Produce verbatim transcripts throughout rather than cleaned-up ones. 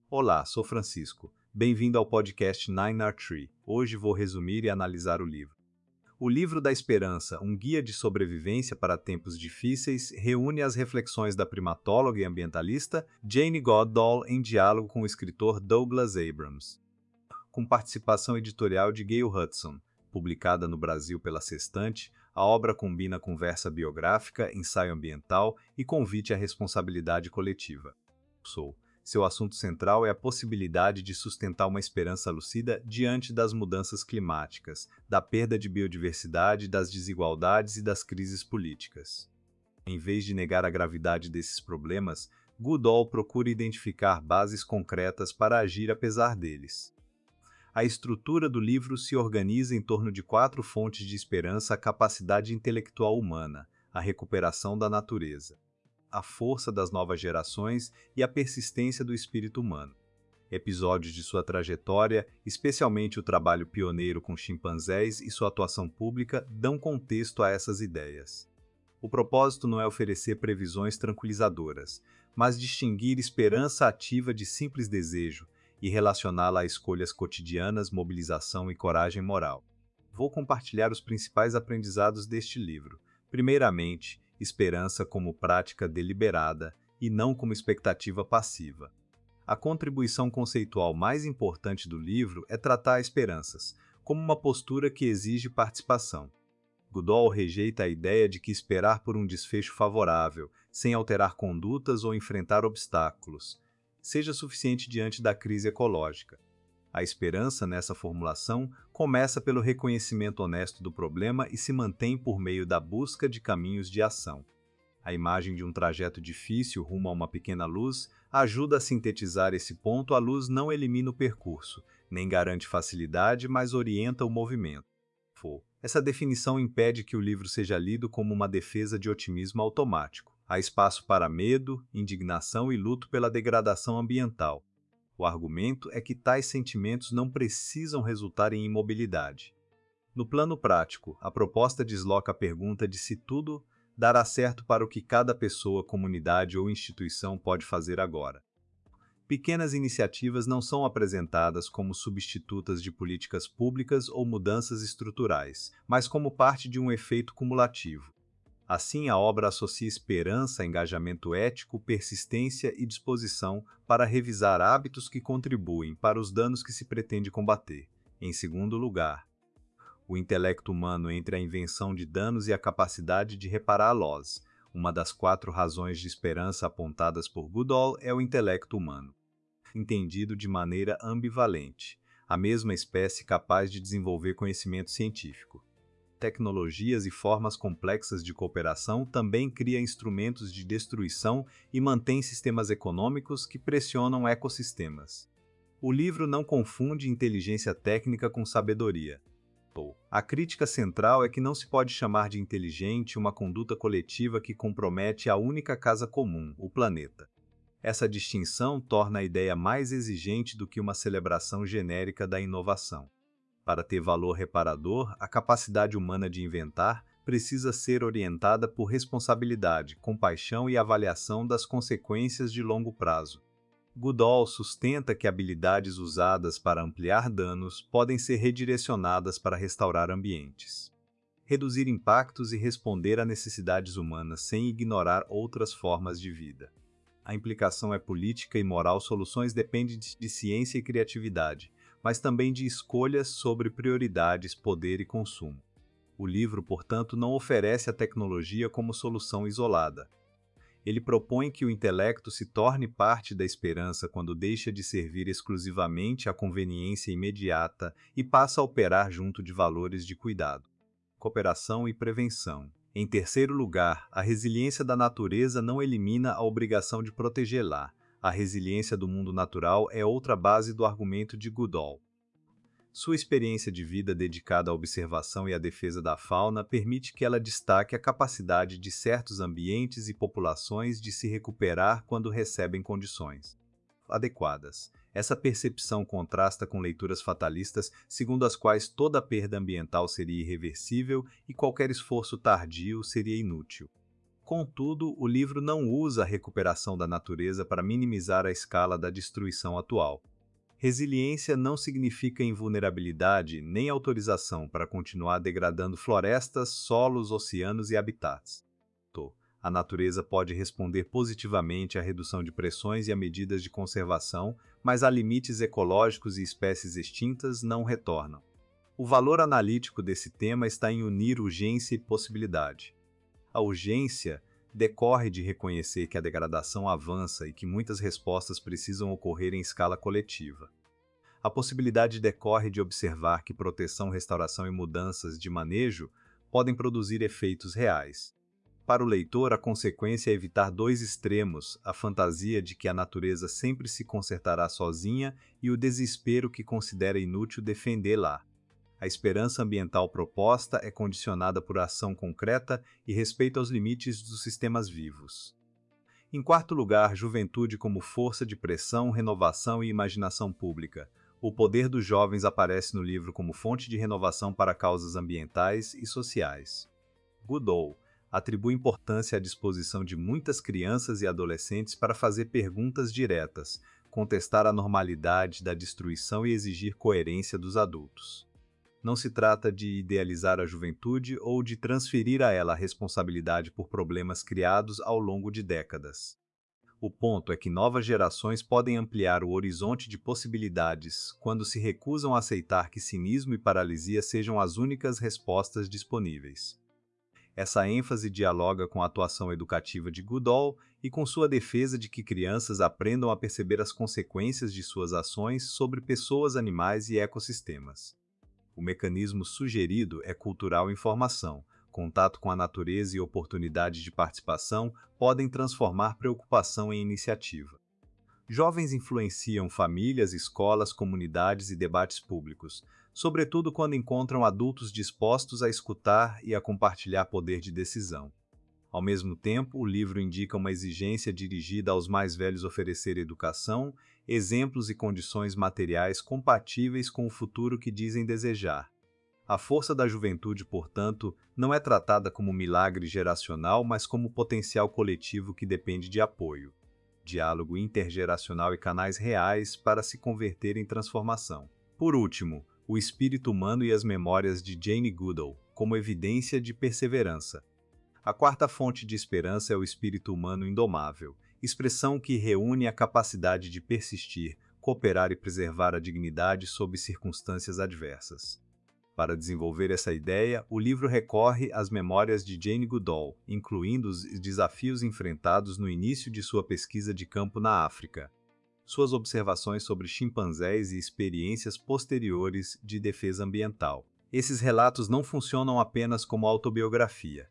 Olá, sou Francisco. Bem-vindo ao podcast Nine R Tree. Hoje vou resumir e analisar o livro. O Livro da Esperança, um guia de sobrevivência para tempos difíceis, reúne as reflexões da primatóloga e ambientalista Jane Goodall em diálogo com o escritor Douglas Abrams, com participação editorial de Gail Hudson. Publicada no Brasil pela Sextante, a obra combina conversa biográfica, ensaio ambiental e convite à responsabilidade coletiva. Sou. Seu assunto central é a possibilidade de sustentar uma esperança lucida diante das mudanças climáticas, da perda de biodiversidade, das desigualdades e das crises políticas. Em vez de negar a gravidade desses problemas, Goodall procura identificar bases concretas para agir apesar deles. A estrutura do livro se organiza em torno de quatro fontes de esperança: a capacidade intelectual humana, a recuperação da natureza, a força das novas gerações e a persistência do espírito humano. Episódios de sua trajetória, especialmente o trabalho pioneiro com chimpanzés e sua atuação pública, dão contexto a essas ideias. O propósito não é oferecer previsões tranquilizadoras, mas distinguir esperança ativa de simples desejo e relacioná-la a escolhas cotidianas, mobilização e coragem moral. Vou compartilhar os principais aprendizados deste livro. Primeiramente, esperança como prática deliberada e não como expectativa passiva. A contribuição conceitual mais importante do livro é tratar esperanças como uma postura que exige participação. Goodall rejeita a ideia de que esperar por um desfecho favorável, sem alterar condutas ou enfrentar obstáculos, seja suficiente diante da crise ecológica. A esperança, nessa formulação, começa pelo reconhecimento honesto do problema e se mantém por meio da busca de caminhos de ação. A imagem de um trajeto difícil rumo a uma pequena luz ajuda a sintetizar esse ponto. A luz não elimina o percurso, nem garante facilidade, mas orienta o movimento. Essa definição impede que o livro seja lido como uma defesa de otimismo automático. Há espaço para medo, indignação e luto pela degradação ambiental. O argumento é que tais sentimentos não precisam resultar em imobilidade. No plano prático, a proposta desloca a pergunta de se tudo dará certo para o que cada pessoa, comunidade ou instituição pode fazer agora. Pequenas iniciativas não são apresentadas como substitutas de políticas públicas ou mudanças estruturais, mas como parte de um efeito cumulativo. Assim, a obra associa esperança, engajamento ético, persistência e disposição para revisar hábitos que contribuem para os danos que se pretende combater. Em segundo lugar, o intelecto humano entre a invenção de danos e a capacidade de repará-los. Uma das quatro razões de esperança apontadas por Goodall é o intelecto humano, entendido de maneira ambivalente, a mesma espécie capaz de desenvolver conhecimento científico. Tecnologias e formas complexas de cooperação também cria instrumentos de destruição e mantém sistemas econômicos que pressionam ecossistemas. O livro não confunde inteligência técnica com sabedoria. A crítica central é que não se pode chamar de inteligente uma conduta coletiva que compromete a única casa comum, o planeta. Essa distinção torna a ideia mais exigente do que uma celebração genérica da inovação. Para ter valor reparador, a capacidade humana de inventar precisa ser orientada por responsabilidade, compaixão e avaliação das consequências de longo prazo. Goodall sustenta que habilidades usadas para ampliar danos podem ser redirecionadas para restaurar ambientes, reduzir impactos e responder a necessidades humanas sem ignorar outras formas de vida. A implicação é política e moral. Soluções dependem de ciência e criatividade, mas também de escolhas sobre prioridades, poder e consumo. O livro, portanto, não oferece a tecnologia como solução isolada. Ele propõe que o intelecto se torne parte da esperança quando deixa de servir exclusivamente à conveniência imediata e passa a operar junto de valores de cuidado, cooperação e prevenção. Em terceiro lugar, a resiliência da natureza não elimina a obrigação de protegê-la. A resiliência do mundo natural é outra base do argumento de Goodall. Sua experiência de vida dedicada à observação e à defesa da fauna permite que ela destaque a capacidade de certos ambientes e populações de se recuperar quando recebem condições adequadas. Essa percepção contrasta com leituras fatalistas, segundo as quais toda perda ambiental seria irreversível e qualquer esforço tardio seria inútil. Contudo, o livro não usa a recuperação da natureza para minimizar a escala da destruição atual. Resiliência não significa invulnerabilidade nem autorização para continuar degradando florestas, solos, oceanos e habitats. A natureza pode responder positivamente à redução de pressões e a medidas de conservação, mas há limites ecológicos e espécies extintas não retornam. O valor analítico desse tema está em unir urgência e possibilidade. A urgência decorre de reconhecer que a degradação avança e que muitas respostas precisam ocorrer em escala coletiva. A possibilidade decorre de observar que proteção, restauração e mudanças de manejo podem produzir efeitos reais. Para o leitor, a consequência é evitar dois extremos, a fantasia de que a natureza sempre se consertará sozinha e o desespero que considera inútil defendê-la. A esperança ambiental proposta é condicionada por ação concreta e respeito aos limites dos sistemas vivos. Em quarto lugar, juventude como força de pressão, renovação e imaginação pública. O poder dos jovens aparece no livro como fonte de renovação para causas ambientais e sociais. Goodall atribui importância à disposição de muitas crianças e adolescentes para fazer perguntas diretas, contestar a normalidade da destruição e exigir coerência dos adultos. Não se trata de idealizar a juventude ou de transferir a ela a responsabilidade por problemas criados ao longo de décadas. O ponto é que novas gerações podem ampliar o horizonte de possibilidades quando se recusam a aceitar que cinismo e paralisia sejam as únicas respostas disponíveis. Essa ênfase dialoga com a atuação educativa de Goodall e com sua defesa de que crianças aprendam a perceber as consequências de suas ações sobre pessoas, animais e ecossistemas. O mecanismo sugerido é cultural informação. Contato com a natureza e oportunidade de participação podem transformar preocupação em iniciativa. Jovens influenciam famílias, escolas, comunidades e debates públicos, sobretudo quando encontram adultos dispostos a escutar e a compartilhar poder de decisão. Ao mesmo tempo, o livro indica uma exigência dirigida aos mais velhos oferecer educação, exemplos e condições materiais compatíveis com o futuro que dizem desejar. A força da juventude, portanto, não é tratada como milagre geracional, mas como potencial coletivo que depende de apoio, diálogo intergeracional e canais reais para se converter em transformação. Por último, o espírito humano e as memórias de Jane Goodall, como evidência de perseverança. A quarta fonte de esperança é o espírito humano indomável, expressão que reúne a capacidade de persistir, cooperar e preservar a dignidade sob circunstâncias adversas. Para desenvolver essa ideia, o livro recorre às memórias de Jane Goodall, incluindo os desafios enfrentados no início de sua pesquisa de campo na África, suas observações sobre chimpanzés e experiências posteriores de defesa ambiental. Esses relatos não funcionam apenas como autobiografia.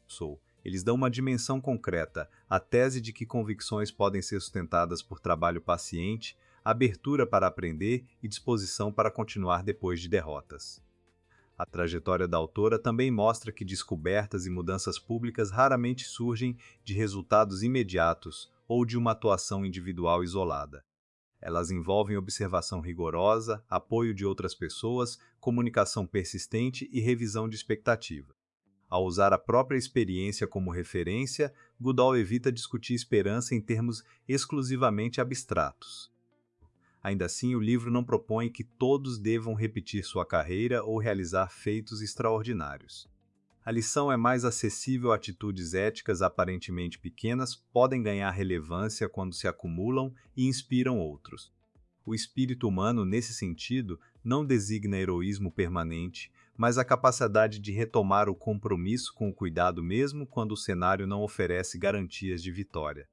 Eles dão uma dimensão concreta, a tese de que convicções podem ser sustentadas por trabalho paciente, abertura para aprender e disposição para continuar depois de derrotas. A trajetória da autora também mostra que descobertas e mudanças públicas raramente surgem de resultados imediatos ou de uma atuação individual isolada. Elas envolvem observação rigorosa, apoio de outras pessoas, comunicação persistente e revisão de expectativa. Ao usar a própria experiência como referência, Goodall evita discutir esperança em termos exclusivamente abstratos. Ainda assim, o livro não propõe que todos devam repetir sua carreira ou realizar feitos extraordinários. A lição é mais acessível a atitudes éticas aparentemente pequenas podem ganhar relevância quando se acumulam e inspiram outros. O espírito humano, nesse sentido, não designa heroísmo permanente, mas a capacidade de retomar o compromisso com o cuidado mesmo quando o cenário não oferece garantias de vitória.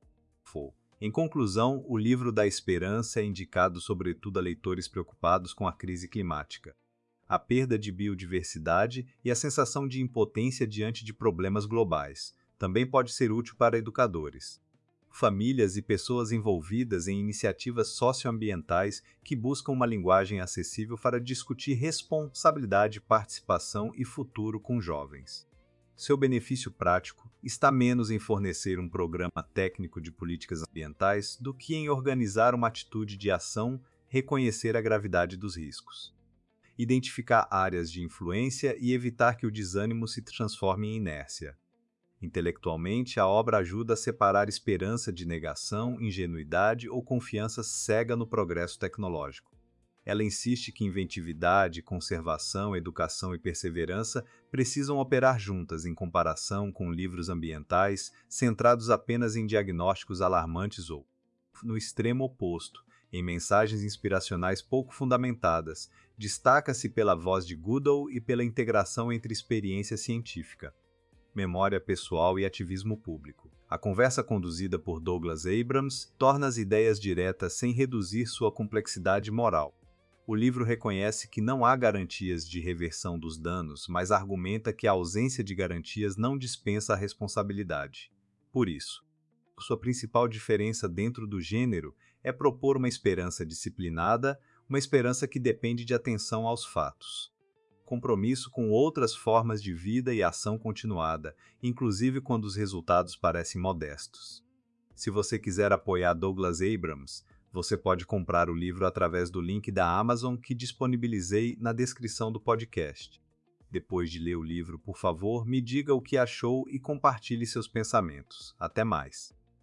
Em conclusão, o livro da esperança é indicado sobretudo a leitores preocupados com a crise climática, a perda de biodiversidade e a sensação de impotência diante de problemas globais. Também pode ser útil para educadores, famílias e pessoas envolvidas em iniciativas socioambientais que buscam uma linguagem acessível para discutir responsabilidade, participação e futuro com jovens. Seu benefício prático está menos em fornecer um programa técnico de políticas ambientais do que em organizar uma atitude de ação, reconhecer a gravidade dos riscos, identificar áreas de influência e evitar que o desânimo se transforme em inércia. Intelectualmente, a obra ajuda a separar esperança de negação, ingenuidade ou confiança cega no progresso tecnológico. Ela insiste que inventividade, conservação, educação e perseverança precisam operar juntas em comparação com livros ambientais centrados apenas em diagnósticos alarmantes ou, no extremo oposto, em mensagens inspiracionais pouco fundamentadas. Destaca-se pela voz de Goodall e pela integração entre experiência científica, memória pessoal e ativismo público. A conversa conduzida por Douglas Abrams torna as ideias diretas sem reduzir sua complexidade moral. O livro reconhece que não há garantias de reversão dos danos, mas argumenta que a ausência de garantias não dispensa a responsabilidade. Por isso, sua principal diferença dentro do gênero é propor uma esperança disciplinada, uma esperança que depende de atenção aos fatos. Compromisso com outras formas de vida e ação continuada, inclusive quando os resultados parecem modestos. Se você quiser apoiar Douglas Abrams, você pode comprar o livro através do link da Amazon que disponibilizei na descrição do podcast. Depois de ler o livro, por favor, me diga o que achou e compartilhe seus pensamentos. Até mais!